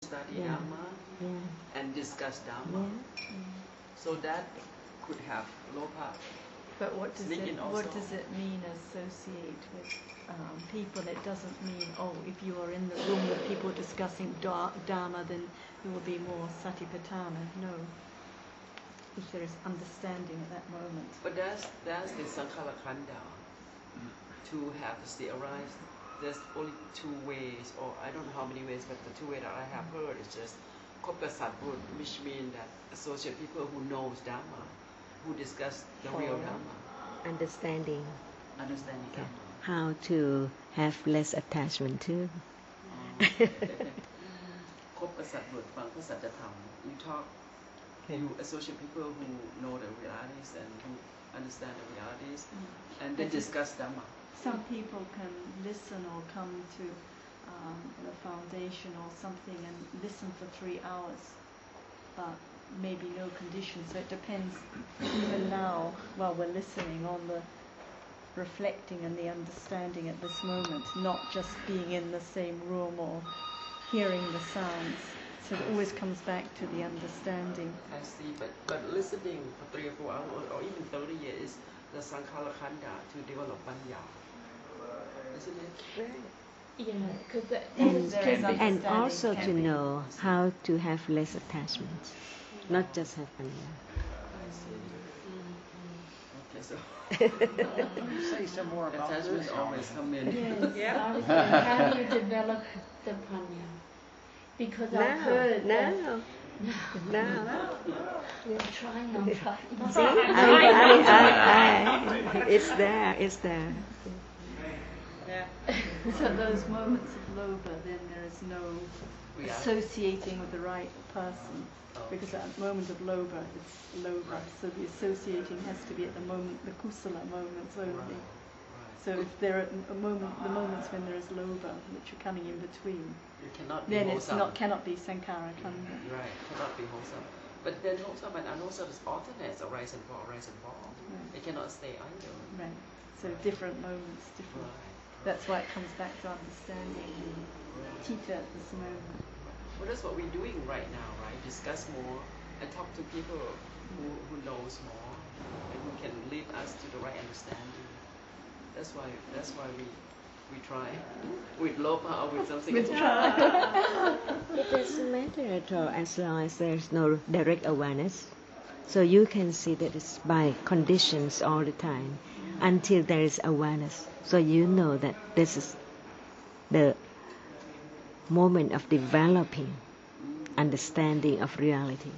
study Yeah. Dhamma Yeah. and discuss Dhamma. Yeah. So that could have lopa. But what does Sneak in also. it mean, associate with people? It doesn't mean, oh, if you are in the room with people discussing Dharma, then you will be more satipatthana. No. If there is understanding at that moment. But that's the Sankhara Khanda. To have the state arise, there's only two ways, or I don't know how many ways, but the two ways that I have heard is just Kopasat Buddha, which means that associate people who knows Dhamma, who discuss the real Dhamma. Understanding Dhamma. how to have less attachment to. Kopasat Buddha, ฟังพระสัจธรรม you talk, you associate people who know the realities and who understand the realities, and then discuss Dhamma. Some people can listen or come to the foundation or something and listen for 3 hours, but maybe no condition. So it depends, even now, while we're listening, on the reflecting and the understanding at this moment, not just being in the same room or hearing the sounds. So it always comes back to the understanding. I see, but listening for 3 or 4 hours or even 30 years, the Sankhara Khanda to develop Panya. Isn't it? Yeah, because And also to know how to have less attachment, not just have panya. I see. Okay, so Say some more about attachments this. always come in. yes, I was saying, how do you develop the panya? Because I've heard that. Now. I'm trying. It's there. So those moments of loba, then there is no associating with the right person, because at the moment of loba, it's loba. So the associating has to be at the moment, the kusala moments only. So if there are the moments when there is loba, which are coming in between, then it's cannot be sankhara khanda. Right, cannot be wholesome. But then wholesome and unwholesome is alternates, arise and fall, arise and fall. Right. It cannot stay either. Right. So different moments, different. That's why it comes back to understanding the teacher at this moment. Well, that's what we're doing right now, right? Discuss more and talk to people who knows more and who can lead us to the right understanding. That's why we try with lopa or with something. We try. It doesn't matter at all as long as there's no direct awareness. So you can see that it's by conditions all the time until there is awareness. So you know that this is the moment of developing understanding of reality.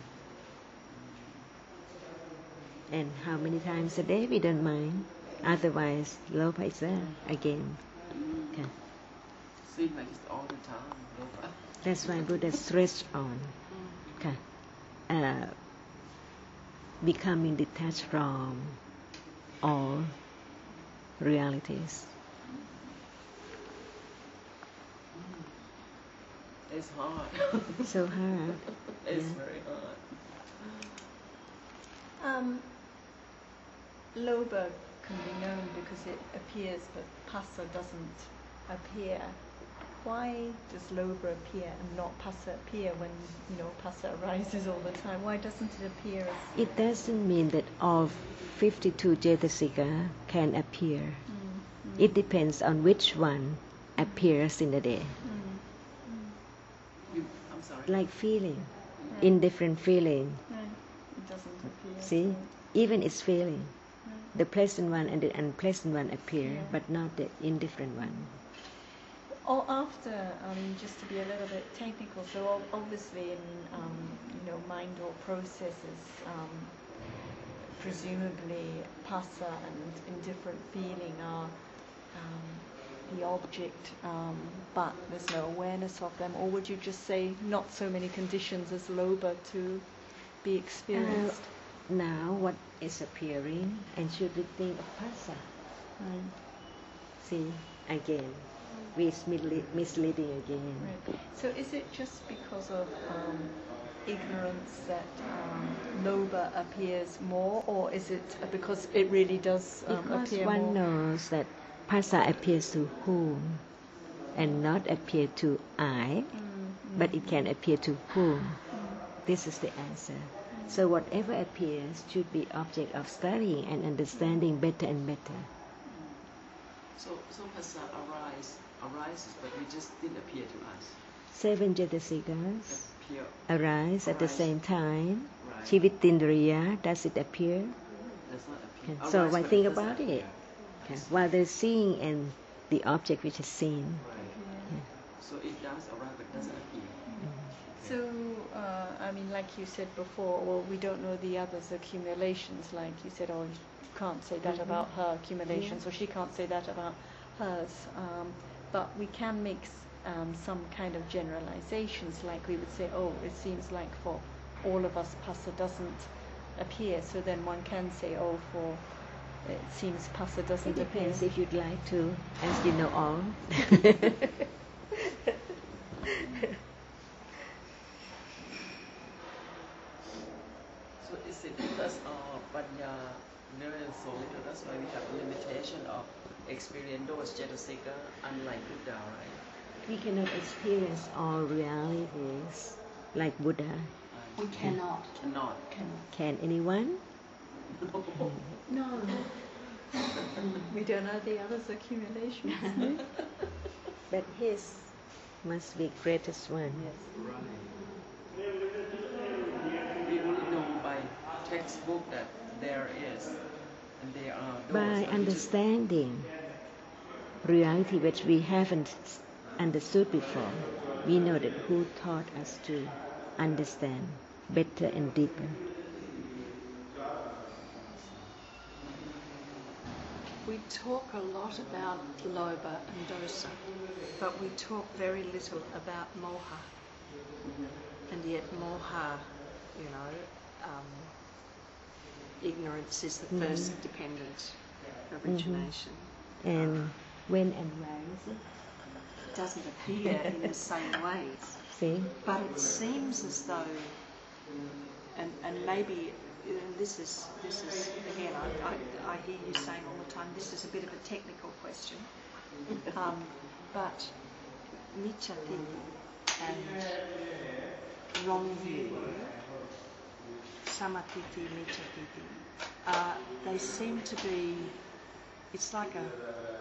And how many times a day we don't mind. Otherwise, lopa is there again. Okay. Seems like it's all the time, lopa. That's why Buddha stressed on becoming detached from all realities. It's hard. So hard. It's very hard. Loba can be known because it appears, but passa doesn't appear. Why does loba appear and not passa appear when passa arises all the time? Why doesn't it appear as... It doesn't mean that all 52 cetasika can appear. It depends on which one appears in the day. I'm sorry. Like feeling, indifferent feeling. It doesn't appear. See, even it's feeling. The pleasant one and the unpleasant one appear, but not the indifferent one. Or after, just to be a little bit technical, so obviously in mind or processes, presumably passa and indifferent feeling are the object, but there's no awareness of them. Or would you just say not so many conditions as loba to be experienced? Now what is appearing, and should we think of passa? See, again, it's misleading again. Right. So is it just because of ignorance that loba appears more, or is it because it really does because appear one more? knows that passa appears to whom and not appear to I, but it can appear to whom? This is the answer. So whatever appears should be object of studying and understanding better and better. So Phassa arises, but it just didn't appear to us. 7 Jatasikas Appear. arise at the Arise. same time. Right. Chivitindriya, does it appear? Does not appear. Okay. So Arise, why but think it doesn't about it? appear. Okay. While they're seeing and the object which is seen. Right. So it does arise, but doesn't appear. So, I mean, like you said before, well, we don't know the other's accumulations. Like you said, oh, you can't say that about her accumulations, or she can't say that about hers. But we can make some kind of generalizations. Like we would say, oh, it seems like for all of us, Phassa doesn't appear. So then one can say, oh, for it seems Phassa It doesn't appear. depends if you'd like to, as you know all. So is it because our Panya learns so little, that's why we have a limitation of experience those Jatasika, unlike Buddha, right? We cannot experience all realities like Buddha. We cannot. Not. Can anyone? No. We don't know the other's accumulations. But his must be greatest one. Right. We only know by textbook that there is, and there are those. By and we just- understanding reality which we haven't understood before, we know that who taught us to understand better and deeper. We talk a lot about lobha and dosa, but we talk very little about moha. And yet moha, ignorance is the first dependent origination. And when and where is it? It doesn't appear in the same ways. See? But it seems as though, and maybe this is again, I hear you saying all the time, this is a bit of a technical question, but micchati and wrong view, samatiti, micchati, they seem to be, it's like a,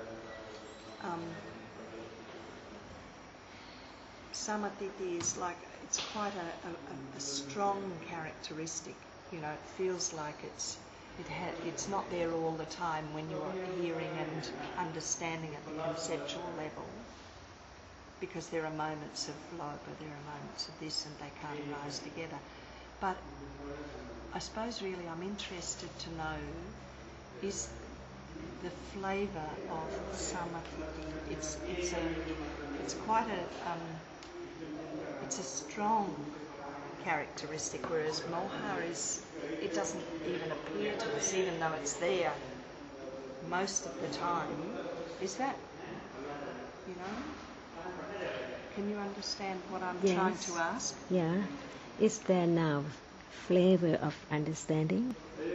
samatiti is like, it's quite a strong characteristic. It feels like it's not there all the time when you're hearing and understanding at the conceptual level, because there are moments of lobha, there are moments of this, and they can't arise together. But I suppose really I'm interested to know is the flavour of samatiti. It's quite it's a strong characteristic, whereas moha it doesn't even appear to us, even though it's there most of the time. Is that, can you understand what I'm trying to ask? Yeah. Is there now flavor of understanding?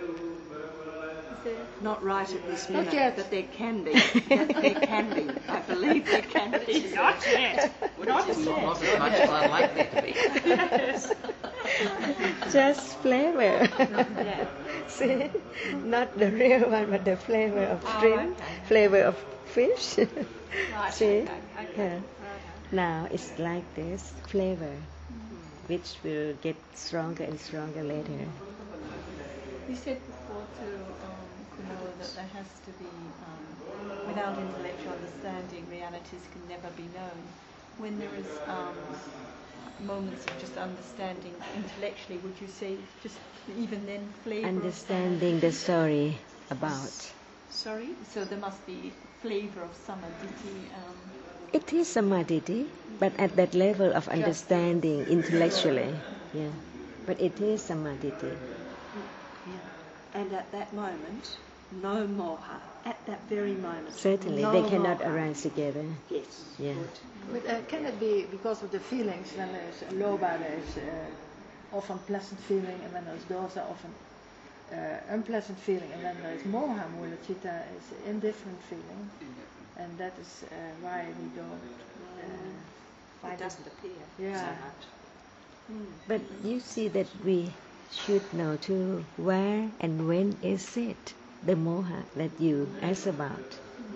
Not right at this minute, Not yet. but there can be. There can be. I believe there can be. Not yet. Not as much as I'd like there to be. Just flavor. See? Not the real one, but the flavor of shrimp, flavor of fish. See? Yeah. Now it's like this flavor, which will get stronger and stronger later. You said before to Kunoa that there has to be, without intellectual understanding, realities can never be known. When there is moments of just understanding intellectually, would you say just even then flavor Understanding the story about. Sorry? So there must be flavor of samadhi. It is samadhi, but at that level of understanding intellectually. Yeah. But it is samadhi. Yeah. And at that moment, no moha. At that very moment. Certainly, no they cannot moha. arise together. Yes. Yeah. Good. But can it be because of the feelings? When there's lobha, there's often pleasant feeling, and when there's dosa, often unpleasant feeling, and then there's moha, mula citta, is indifferent feeling, and that is why we don't find It doesn't appear Yeah. so much. But you see that we should know too, where and when is it, the moha that you asked about.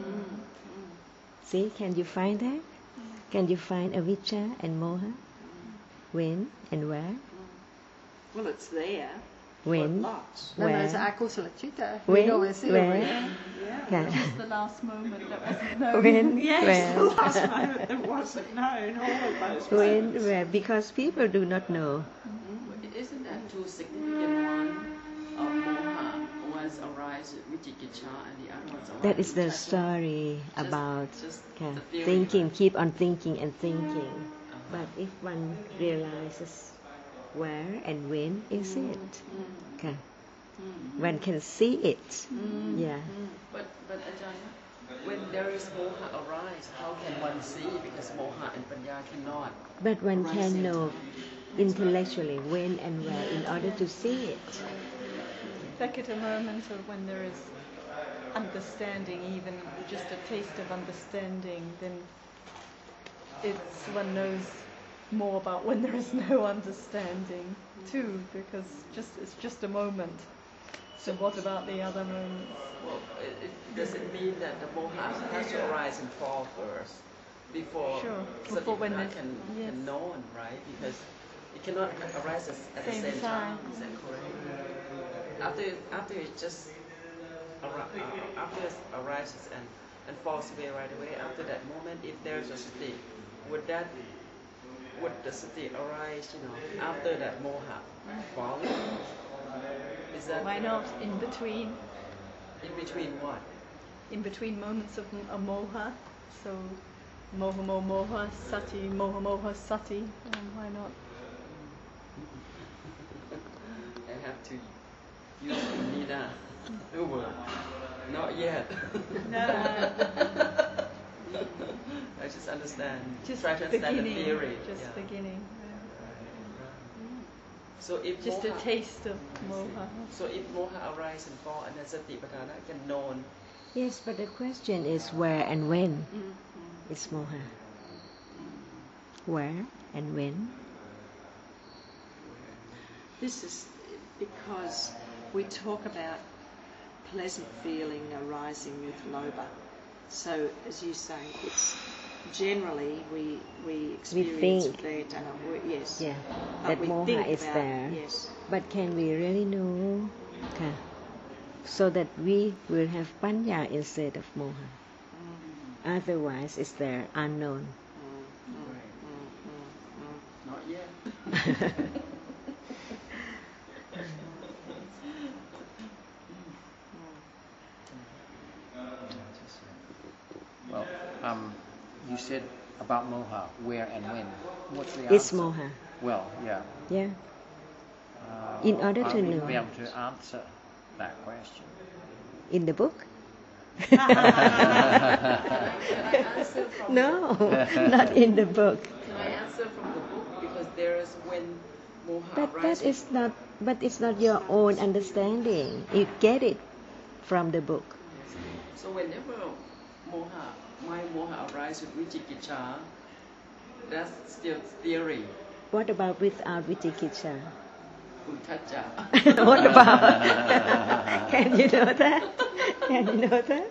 See, can you find that? Can you find avijja and moha? When and where? Well, it's there. When? Lots. Then Where? there's akusala chitta. When? We know it's here. Where? Yeah. Yeah. Just the last moment that wasn't known. When? Yes, Where? the last moment that wasn't known, all of those When? moments. Where? Because people do not know. Isn't that two significant one of moha? One's arise with Vichikicha and the other one's arise That is the with Chacha? story Just- about just yeah, the theory, thinking, right? keep on thinking and thinking. But if one realizes where and when is it, okay, one can see it. Yeah. But Ajahn, when there is moha arise, how can one see? Because moha and panya cannot. But one arise can in know time. intellectually when and where in order to see it. Like at a moment of when there is understanding, even just a taste of understanding, then it's one knows more about when there is no understanding too, because it's just a moment. So what about the other moments? Well, does it mean that the moha has to arise and fall first before Sure, before when Satipatthana it's- yes. can know, right? Because it cannot arise at the Same same time. time. Is that correct? After it just after it arises and falls away right away, after that moment, if there's a sati, would the sati arise, after that moha falling? Is that Why not in between? in between what? In between moments of a moha, so moha moha sati, moha sati, why not? I have to use Nina the word. Not yet. I just understand. Just try to understand beginning, the theory. just yeah. beginning. So if Just a moha, taste of moha. so if moha arise and fall, and then Satipatthana can know. Yes, but the question is where and when is moha. Where and when? This is because we talk about pleasant feeling arising with lobha. So, as you say, it's generally we experience think. that. Yes. Yeah, But that we moha think is about- there. Yes. But can we really know? Okay. So that we will have panya instead of moha. Otherwise, it's there unknown. Not yet. Well, you said about moha, where and when. What's the It's answer? moha. Well, yeah. Yeah. In order I to wouldn't know. be able to answer that question. In the book? Can I answer from No, not in the book. Can I answer from the book? Because there is when moha But arises. that is not. But it's not your own understanding. You get it from the book. So whenever my moha arises with Vichikicha, that's still theory. What about without vichikicha? Uttacha. What about? Can you know that? Can you know that?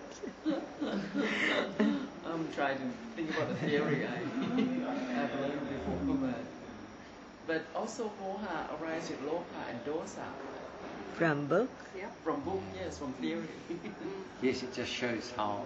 I'm trying to think about the theory I've learned before. But also moha arises with loka and dosa. From book? From book, yes, from theory. Yes, it just shows how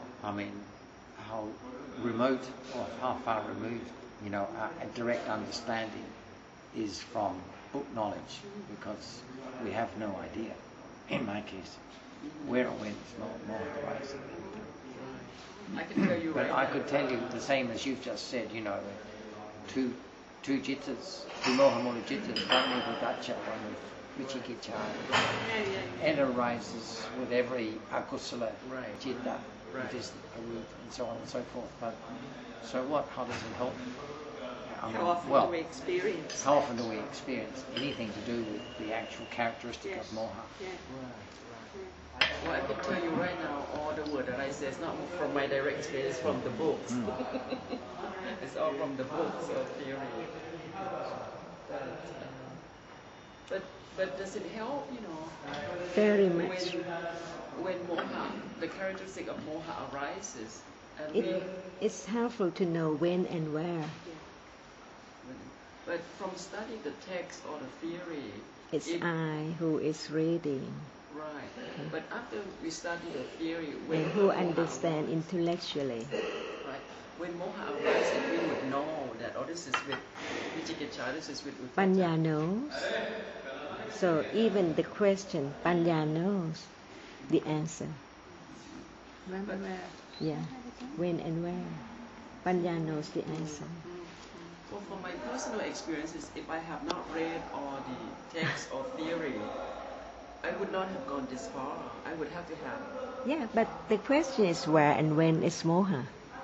remote or how far removed, a direct understanding is from book knowledge, because we have no idea, in my case, where or when it's not more arising. I can tell you But right I now. could tell you the same as you've just said, two jittas, two mohamula jittas, one with udacha, one with vichikicha. It arises with every akusala Right. jitta, Right. which is a root, and so on and so forth. But so what? How does it help? How often well, do we experience how often do we experience anything to do with the actual characteristic Yes. of moha? Yeah. Right, right. Well, I can tell you right now, all the word that I say is not from my direct experience, it's from the books. It's all from the books of theory. But does it help, you know? Very much. When moha, the characteristic of moha arises, and It's helpful to know when and where. But from studying the text or the theory, It's I who is reading right. But after we study the theory, and who understand intellectually. right? When moha arises, we would know that this is with Vicikiccha, this is with Uddhacca. Panya knows. So even the question, Panya knows the answer. When and where. Yeah, when and where. Panya knows the answer. So from my personal experiences, if I have not read all the text or theory, I would not have gone this far. I would have to have. Yeah, but the question is where and when is moha.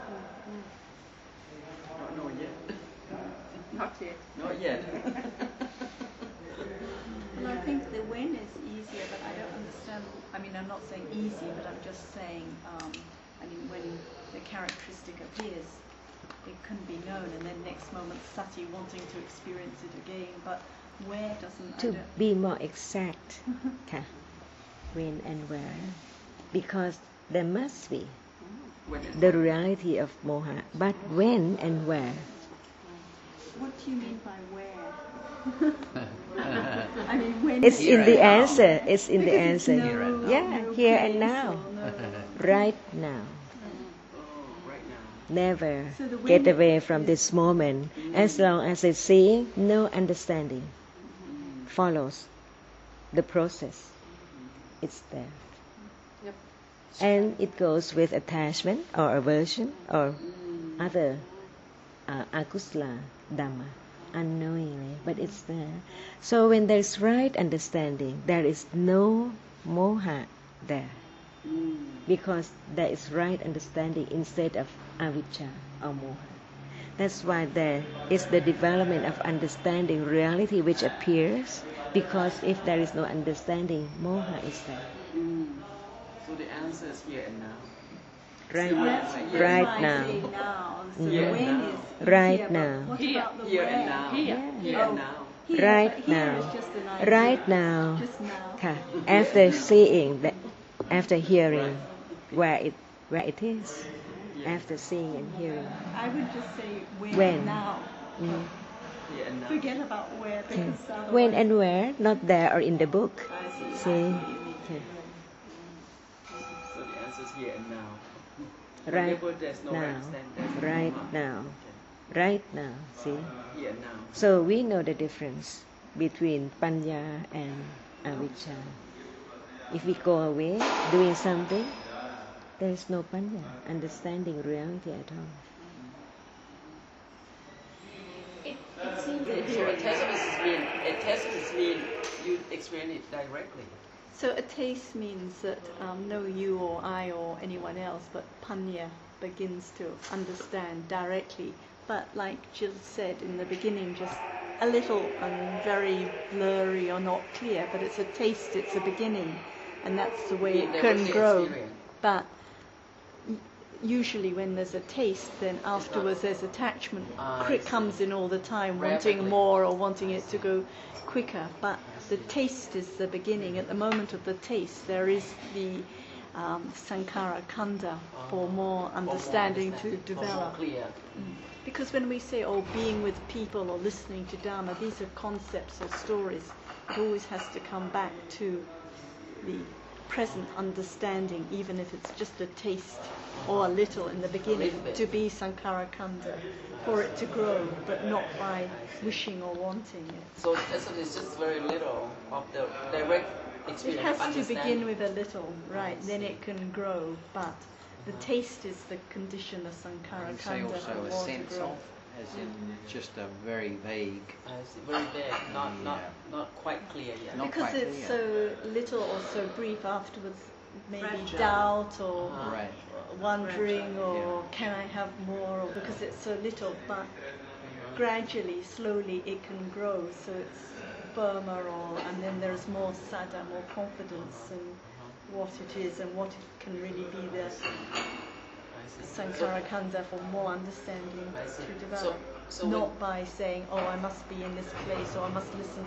Don't know yet. Not yet. Not yet. Well, I think the when is easier, but I don't understand. I mean, I'm not saying easy, but I'm just saying, when the characteristic appears, it can be known, and then next moment sati wanting to experience it again, but where doesn't... To be more exact, ka, when and where, because there must be the reality of moha, but when and where. What do you mean by where? I mean, when It's is in the now? answer. It's in the Because answer. it's no- Yeah, no here and place now. or no- Right now. Right now. Never So the get when away from is- this moment. As long as it's seeing, no understanding follows the process. It's there. Yep. And it goes with attachment or aversion or other akusala dhamma unknowingly, but it's there. So when there's right understanding, there is no moha there, because there is right understanding instead of avijja or moha. That's why there is the development of understanding reality which appears, because if there is no understanding, moha is there. So the answer is here and now. Right, That's right why I now. say now. So Mm. the Yeah, when now. is Right easier, now. but what Here, about the here where? and now. Here. Here Oh. and now. Here, Right but here now. is just an idea. Right now. Just now. Ka, after seeing, after hearing where it is, after seeing and hearing. I would just say when, When. now. Mm. Here and now. Forget about where, because otherwise... When and where, not there or in the book. I see. See? Okay. So the answer is here and now. Right Whenever there's no now. understanding, there's no Right moha. now. Okay. Right now. See? Here and now. So we know the difference between panya and avijja. If we go away doing something, there is no panya, understanding reality at all. It seems So a test mean you experience it directly. So a taste means that no you or I or anyone else, but panya begins to understand directly. But like Jill said in the beginning, just a little and very blurry or not clear, but it's a taste, it's a beginning, and that's the way it can Directly grow. experience. But usually when there's a taste, then afterwards there's attachment. I see. Comes in all the time, Rapidly. wanting more or wanting it to go quicker. But the taste is the beginning. At the moment of the taste, there is the sankhara kanda for more understanding to For more develop. clear. Because when we say, being with people or listening to Dharma, these are concepts or stories. It always has to come back to the present understanding, even if it's just a taste or a little in the beginning, little bit. to be sankhara kanda, for it to grow, but not by wishing or wanting it. So it's just very little of the direct It experience. has to understanding. begin with a little, right? Then it can grow, but the taste is the condition of sankhara You say kanda also for a more to sense grow. of, as in just a very vague. I see. Very vague, not quite clear yet. Not Because quite it's clear. so little or so brief, afterwards maybe Fragile. doubt or Right. wondering or Yeah. can I have more, or because it's so little, but gradually, slowly it can grow, so it's firmer, and then there's more sada, more confidence, and what it is and what it can really be the I see. Sankara Khandha for more understanding I see. to develop. So when- Not by saying, oh, I must be in this place or I must listen